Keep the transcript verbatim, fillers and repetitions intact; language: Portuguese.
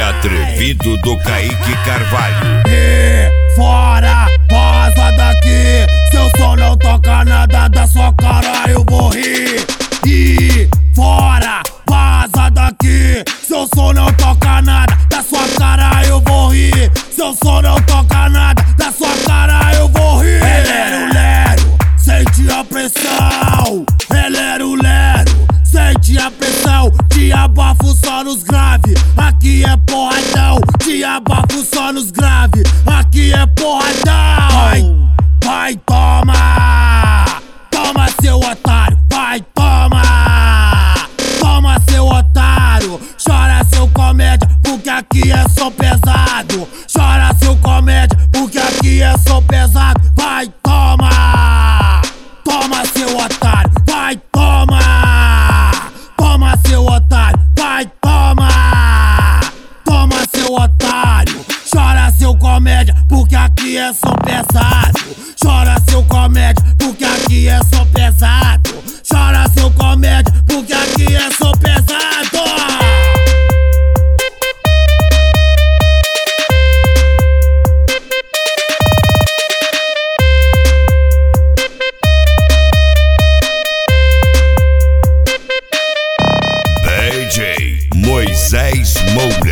atrevido do Kaique Carvalho. E fora, vaza daqui. Seu som não toca nada, da sua cara eu vou rir. E fora, vaza daqui. Seu som não toca nada, da sua cara eu vou rir. Seu som não toca nada, da sua cara eu vou rir. Lero, lero, sente a pressão. Lero, lero, sente a pressão. Te abafo só nos grave, aqui é porradão. Te abafo só nos grave, aqui é porradão. Vai, vai, toma, toma seu otário. Vai, toma, toma seu otário. Chora seu comédia, porque aqui é som pesado. Chora seu comédia, porque aqui é som pesado. Vai, toma, toma seu otário. Vai, toma, toma seu otário. Vai, toma, toma seu otário. Chora seu comédia, porque aqui é som pesado. Chora seu comédia, porque aqui é som pesado. Chora seu comédia, porque aqui é som pesado. D J Moisés Moura.